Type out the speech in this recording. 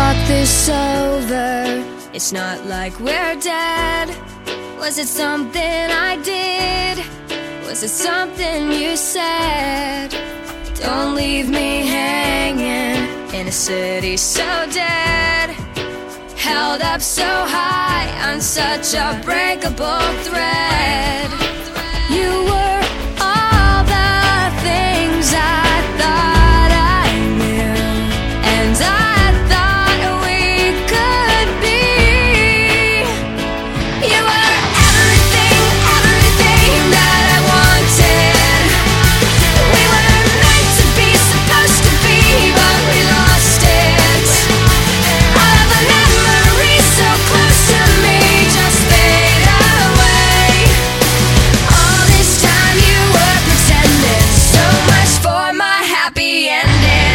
talk this over. It's not like we're dead. Was it something I did? Was it something you said? Don't leave me hanging in a city so dead, held up so high on such a breakable thread. You were all the things I thought I knew, and I thought we could be. You were everything, everything that I wanted. We were meant to be, supposed to be, but we lost it. All of the memories so close to me just fade away. All this time you were pretending, so much for my happy ending.